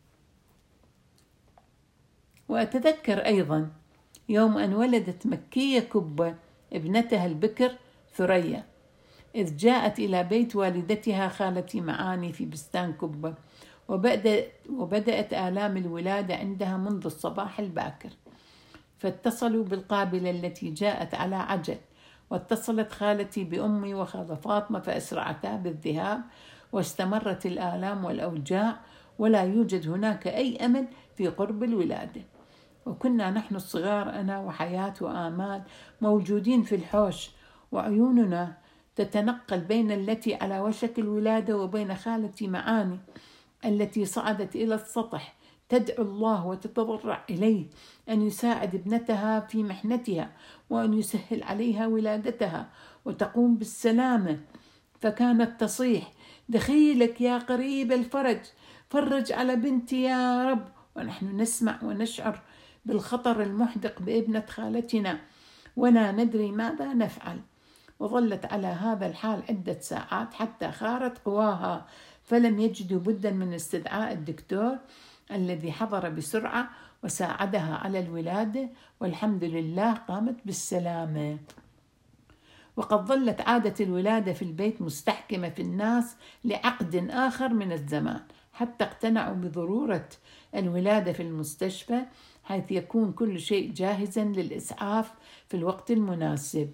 وأتذكر أيضا يوم أن ولدت مكية كبة ابنتها البكر ثريا، إذ جاءت إلى بيت والدتها خالتي معاني في بستان كبة، وبدأت آلام الولادة عندها منذ الصباح الباكر، فاتصلوا بالقابلة التي جاءت على عجل، واتصلت خالتي بأمي وخالة فاطمة فأسرعتا بالذهاب، واستمرت الآلام والأوجاع ولا يوجد هناك أي أمل في قرب الولادة. وكنا نحن الصغار أنا وحياة وآمال موجودين في الحوش، وعيوننا تتنقل بين التي على وشك الولادة وبين خالتي معاني التي صعدت إلى السطح تدعو الله وتتضرع إليه أن يساعد ابنتها في محنتها وأن يسهل عليها ولادتها وتقوم بالسلامة. فكانت تصيح دخيلك يا قريب الفرج، فرج على بنتي يا رب. ونحن نسمع ونشعر بالخطر المحدق بابنة خالتنا ولا ندري ماذا نفعل. وظلت على هذا الحال عدة ساعات حتى خارت قواها، فلم يجدوا بدا من استدعاء الدكتور الذي حضر بسرعة وساعدها على الولادة، والحمد لله قامت بالسلامة. وقد ظلت عادة الولادة في البيت مستحكمة في الناس لعقد آخر من الزمان، حتى اقتنعوا بضرورة الولادة في المستشفى، حيث يكون كل شيء جاهزا للإسعاف في الوقت المناسب.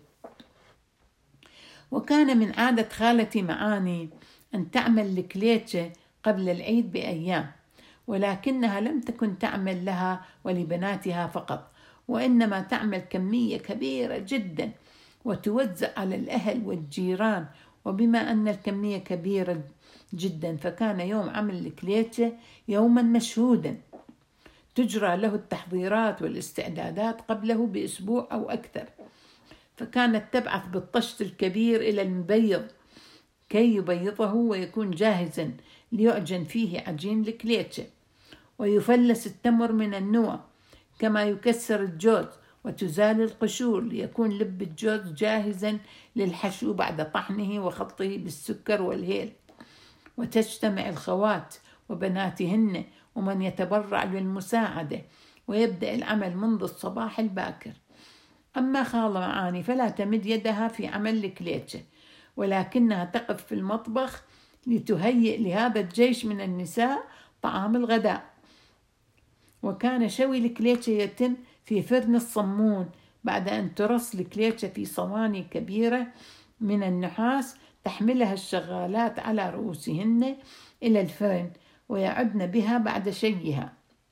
وكان من عادة خالتي معاني أن تعمل الكليتشة قبل العيد بأيام، ولكنها لم تكن تعمل لها ولبناتها فقط، وإنما تعمل كمية كبيرة جدا وتوزع على الأهل والجيران. وبما أن الكمية كبيرة جدا فكان يوم عمل الكليتشة يوما مشهودا، تجرى له التحضيرات والاستعدادات قبله بأسبوع أو أكثر. فكانت تبعث بالطشت الكبير إلى المبيض كي يبيضه ويكون جاهزا ليعجن فيه عجين الكليتشة، ويفلس التمر من النوى، كما يكسر الجوز وتزال القشور ليكون لب الجوز جاهزا للحشو بعد طحنه وخلطه بالسكر والهيل. وتجتمع الخوات وبناتهن ومن يتبرع للمساعدة، ويبدأ العمل منذ الصباح الباكر. أما خالة معاني فلا تمد يدها في عمل الكليتشة، ولكنها تقف في المطبخ لتهيئ لهذا الجيش من النساء طعام الغداء. وكان شوي الكليتشة يتم في فرن الصمون بعد أن ترص الكليتشة في صواني كبيرة من النحاس تحملها الشغالات على رؤوسهن إلى الفرن ويعدن بها بعد شيها.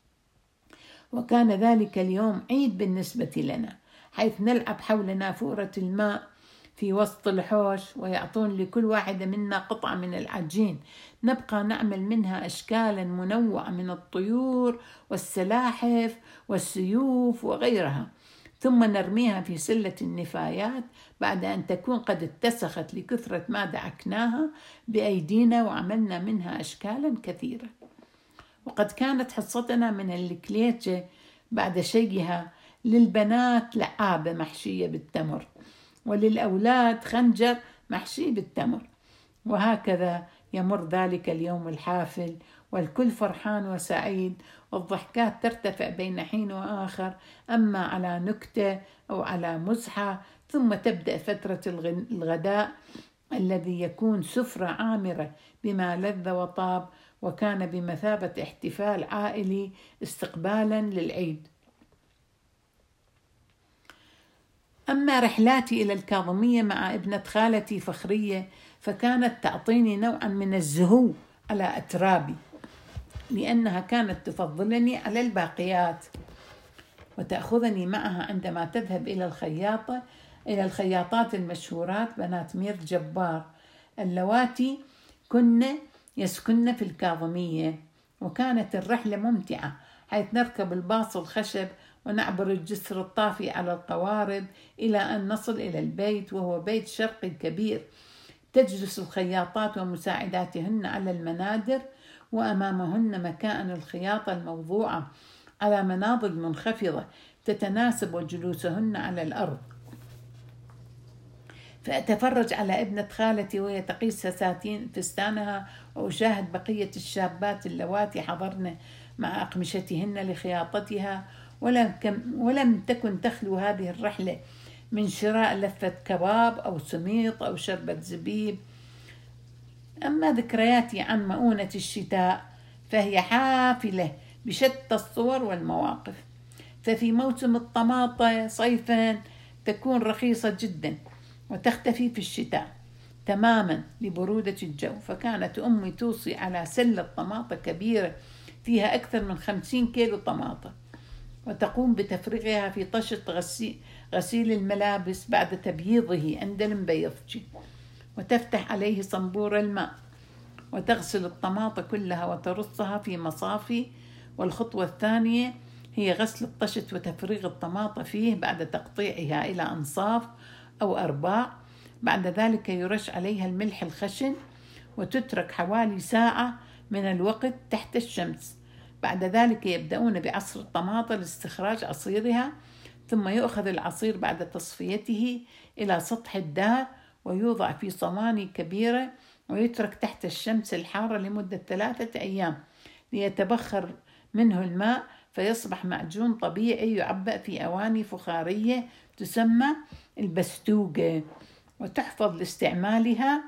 وكان ذلك اليوم عيد بالنسبة لنا، حيث نلعب حول نافورة الماء في وسط الحوش، ويعطون لكل واحدة منا قطعة من العجين، نبقى نعمل منها أشكالا منوعة من الطيور والسلاحف والسيوف وغيرها، ثم نرميها في سلة النفايات بعد أن تكون قد اتسخت لكثرة ما دعكناها بأيدينا، وعملنا منها أشكالا كثيرة. وقد كانت حصتنا من الكليتشة بعد شيها للبنات لعابة محشية بالتمر، وللأولاد خنجر محشي بالتمر. وهكذا يمر ذلك اليوم الحافل، والكل فرحان وسعيد، والضحكات ترتفع بين حين وآخر، أما على نكتة أو على مزحة. ثم تبدأ فترة الغداء الذي يكون سفرة عامرة بما لذ وطاب، وكان بمثابة احتفال عائلي استقبالا للعيد. أما رحلاتي إلى الكاظمية مع ابنة خالتي فخرية فكانت تعطيني نوعا من الزهو على أترابي، لأنها كانت تفضلني على الباقيات، وتأخذني معها عندما تذهب إلى الخياطات المشهورات بنات مير جبار اللواتي كن يسكن في الكاظمية. وكانت الرحلة ممتعة، حيث نركب الباص الخشب ونعبر الجسر الطافي على القوارب إلى أن نصل إلى البيت، وهو بيت شرقي كبير. تجلس الخياطات ومساعداتهن على المنادر، وأمامهن مكائن الخياطة الموضوعة على مناضد منخفضة تتناسب جلوسهن على الأرض. فأتفرج على ابنة خالتي وهي تقيس فستانها، وأشاهد بقية الشابات اللواتي حضرن مع أقمشتهن لخياطتها. ولم تكن تخلو هذه الرحلة من شراء لفة كباب أو سميط أو شربة زبيب. أما ذكرياتي عن مؤونة الشتاء فهي حافلة بشتى الصور والمواقف. ففي موسم الطماطة صيفا تكون رخيصة جدا وتختفي في الشتاء تماما لبرودة الجو. فكانت أمي توصي على سلة طماطة كبيرة فيها أكثر من 50 كيلو طماطة، وتقوم بتفريغها في طشت غسيل الملابس بعد تبييضه عند المبيضجي، وتفتح عليه صنبور الماء وتغسل الطماطة كلها وترصها في مصافي. والخطوة الثانية هي غسل الطشت وتفريغ الطماطة فيه بعد تقطيعها إلى أنصاف أو أرباع. بعد ذلك يرش عليها الملح الخشن وتترك حوالي ساعة من الوقت تحت الشمس. بعد ذلك يبدأون بعصر الطماطم لاستخراج عصيرها، ثم يؤخذ العصير بعد تصفيته إلى سطح الدار ويوضع في صواني كبيرة ويترك تحت الشمس الحارة لمدة 3 أيام ليتبخر منه الماء، فيصبح معجون طبيعي يعبأ في أواني فخارية تسمى البستوقة، وتحفظ لاستعمالها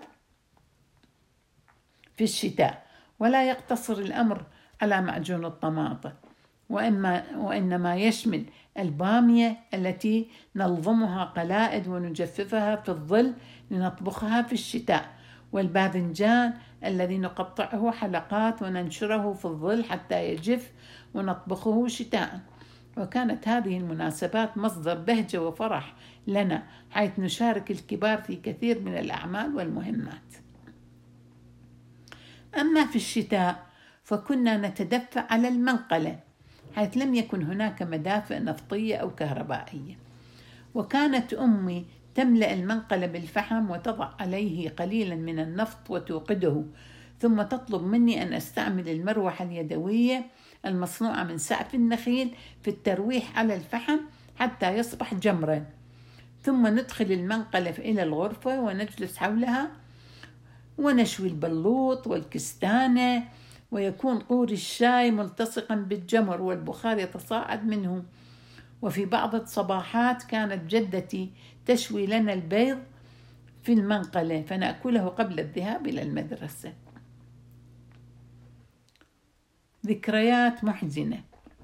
في الشتاء. ولا يقتصر الأمر على معجون الطماطم، وإنما يشمل البامية التي نلضمها قلائد ونجففها في الظل لنطبخها في الشتاء، والباذنجان الذي نقطعه حلقات وننشره في الظل حتى يجف ونطبخه شتاء. وكانت هذه المناسبات مصدر بهجة وفرح لنا، حيث نشارك الكبار في كثير من الأعمال والمهمات. أما في الشتاء فكنا نتدفأ على المنقلة، حيث لم يكن هناك مدافئ نفطية أو كهربائية. وكانت أمي تملأ المنقلة بالفحم وتضع عليه قليلا من النفط وتوقده، ثم تطلب مني أن أستعمل المروحة اليدوية المصنوعة من سعف النخيل في الترويح على الفحم حتى يصبح جمرا، ثم ندخل المنقلة إلى الغرفة ونجلس حولها ونشوي البلوط والكستانة، ويكون قور الشاي ملتصقا بالجمر والبخار يتصاعد منه. وفي بعض الصباحات كانت جدتي تشوي لنا البيض في المنقلة فنأكله قبل الذهاب إلى المدرسة. ذكريات محزنة.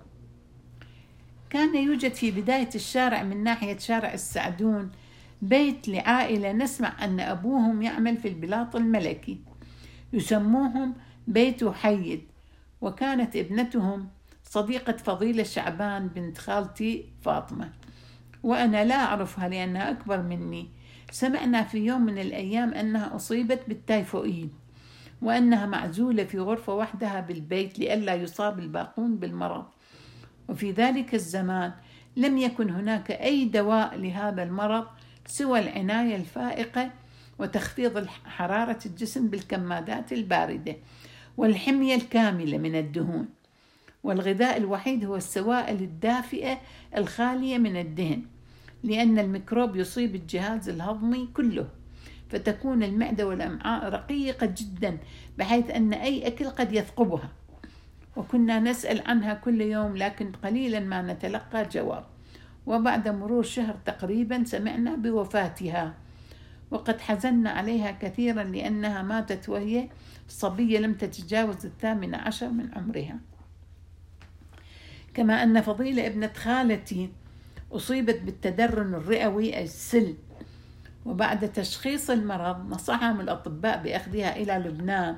كان يوجد في بداية الشارع من ناحية شارع السعدون بيت لعائلة نسمع أن أبوهم يعمل في البلاط الملكي، يسموهم بيت حيد، وكانت ابنتهم صديقة فضيلة شعبان بنت خالتي فاطمة، وأنا لا أعرفها لأنها أكبر مني. سمعنا في يوم من الأيام أنها أصيبت بالتيفوئيد، وأنها معزولة في غرفة وحدها بالبيت لئلا يصاب الباقون بالمرض. وفي ذلك الزمان لم يكن هناك أي دواء لهذا المرض سوى العناية الفائقة وتخفيض حرارة الجسم بالكمادات الباردة والحمية الكاملة من الدهون، والغذاء الوحيد هو السوائل الدافئة الخالية من الدهن، لأن الميكروب يصيب الجهاز الهضمي كله، فتكون المعدة والأمعاء رقيقة جدا بحيث أن أي أكل قد يثقبها. وكنا نسأل عنها كل يوم لكن قليلا ما نتلقى جواب. وبعد مرور شهر تقريبا سمعنا بوفاتها، وقد حزنا عليها كثيرا لأنها ماتت وهي صبية لم تتجاوز 18 من عمرها. كما أن فضيلة ابنة خالتي أصيبت بالتدرن الرئوي أي السل، وبعد تشخيص المرض نصحهم الأطباء بأخذها إلى لبنان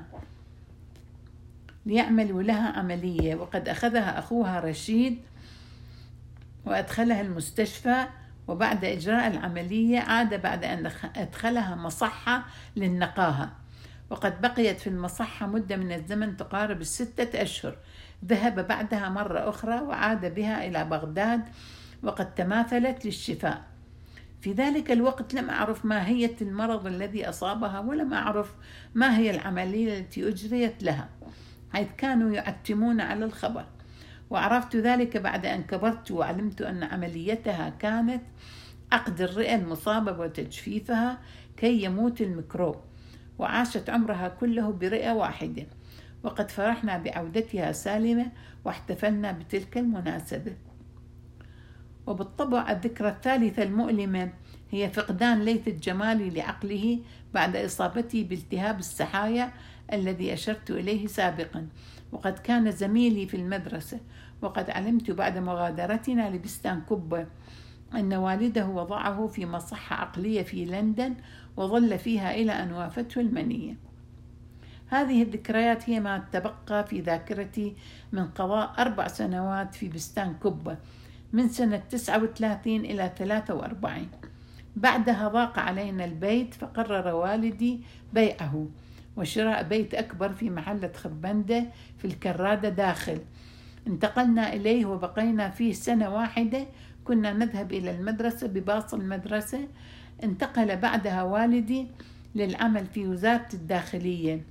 ليعملوا لها عملية، وقد أخذها أخوها رشيد وأدخلها المستشفى. وبعد إجراء العملية عاد بعد أن أدخلها مصحة للنقاهة، وقد بقيت في المصحة مدة من الزمن تقارب 6 أشهر. ذهب بعدها مرة أخرى وعاد بها إلى بغداد وقد تماثلت للشفاء. في ذلك الوقت لم أعرف ماهية المرض الذي أصابها، ولم أعرف ما هي العملية التي أجريت لها، حيث كانوا يعتمون على الخبر. وعرفت ذلك بعد أن كبرت وعلمت أن عمليتها كانت عقد الرئة المصابة وتجفيفها كي يموت الميكروب، وعاشت عمرها كله برئة واحدة. وقد فرحنا بعودتها سالمة واحتفلنا بتلك المناسبة. وبالطبع الذكرى الثالثة المؤلمة هي فقدان ليث الجمالي لعقله بعد إصابته بالتهاب السحايا الذي أشرت إليه سابقا، وقد كان زميلي في المدرسة. وقد علمت بعد مغادرتنا لبستان كبة أن والده وضعه في مصحة عقلية في لندن وظل فيها إلى أن وافته المنية. هذه الذكريات هي ما تبقى في ذاكرتي من قضاء 4 سنوات في بستان كبة من سنة 39 إلى 43. بعدها ضاق علينا البيت، فقرر والدي بيعه وشراء بيت أكبر في محلة خربندة في الكرادة داخل. انتقلنا إليه وبقينا فيه 1 سنة واحدة. كنا نذهب إلى المدرسة بباص المدرسة. انتقل بعدها والدي للعمل في وزارة الداخلية،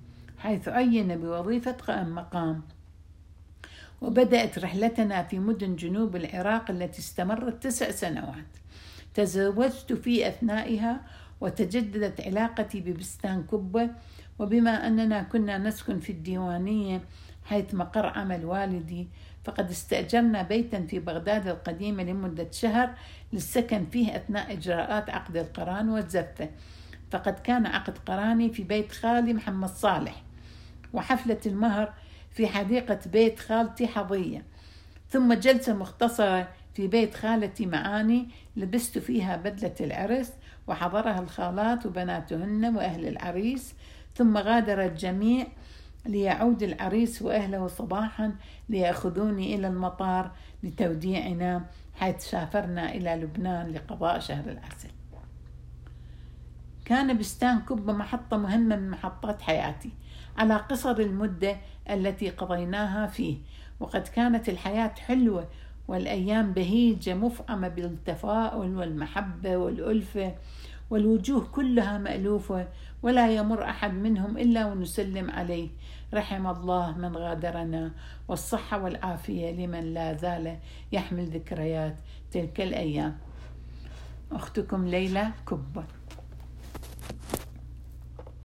حيث عين بوظيفة قائم مقام. وبدأت رحلتنا في مدن جنوب العراق التي استمرت 9 سنوات. تزوجت في أثنائها، وتجددت علاقتي ببستان كبة. وبما أننا كنا نسكن في الديوانية حيث مقر عمل والدي، فقد استأجرنا بيتا في بغداد القديمة لمدة شهر للسكن فيه أثناء إجراءات عقد القران والزفة. فقد كان عقد قراني في بيت خالي محمد صالح، وحفلة المهر في حديقة بيت خالتي حظية، ثم جلسة مختصرة في بيت خالتي معاني لبست فيها بدلة العرس، وحضرها الخالات وبناتهن وأهل العريس. ثم غادر الجميع ليعود العريس وأهله صباحا ليأخذوني إلى المطار لتوديعنا، حيث سافرنا إلى لبنان لقضاء شهر العسل. كان بستان كبة محطة مهمة من محطات حياتي على قصر المدة التي قضيناها فيه، وقد كانت الحياة حلوة والأيام بهيجة مفعمة بالتفاؤل والمحبة والألفة، والوجوه كلها مألوفة، ولا يمر أحد منهم إلا ونسلم عليه. رحم الله من غادرنا، والصحة والعافية لمن لا زال يحمل ذكريات تلك الأيام. أختكم ليلى كبة.